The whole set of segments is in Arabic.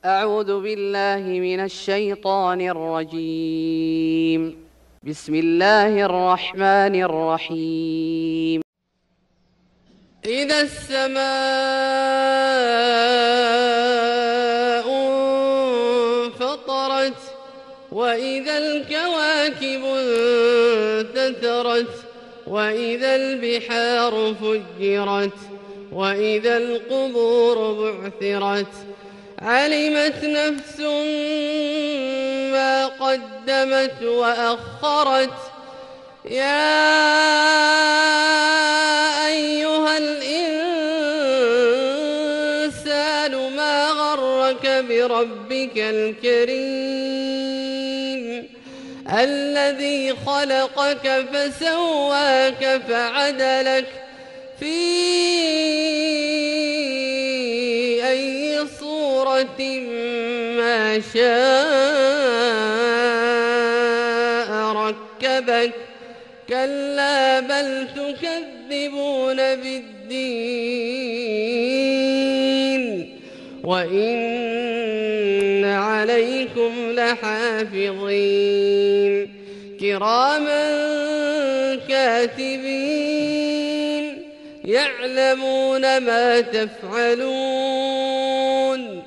أعوذ بالله من الشيطان الرجيم. بسم الله الرحمن الرحيم. إذا السماء انفطرت وإذا الكواكب انتثرت وإذا البحار فجرت وإذا القبور بعثرت علمت نفس ما قدمت وأخرت يا أيها الإنسان ما غرك بربك الكريم الذي خلقك فسواك فعدلك في أي صورة ما شاء ركبك كلا بل تكذبون بالدين وإن عليكم لحافظين كراما كاتبين يعلمون ما تفعلون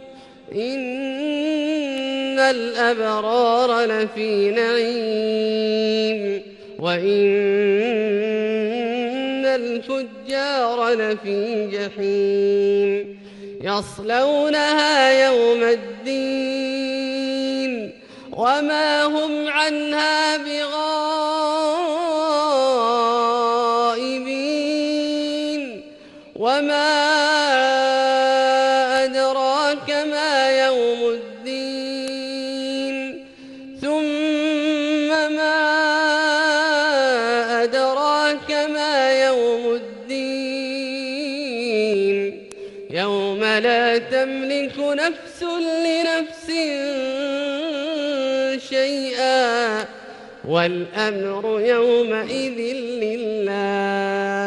إن الأبرار لفي نعيم وإن الفجار لفي جحيم يصلونها يوم الدين وما هم عنها بغائبين وما أدراك ما يوم الدين ثم ما أدراك ما يوم الدين يوم لا تملك نفس لنفس شيئا والأمر يومئذ لله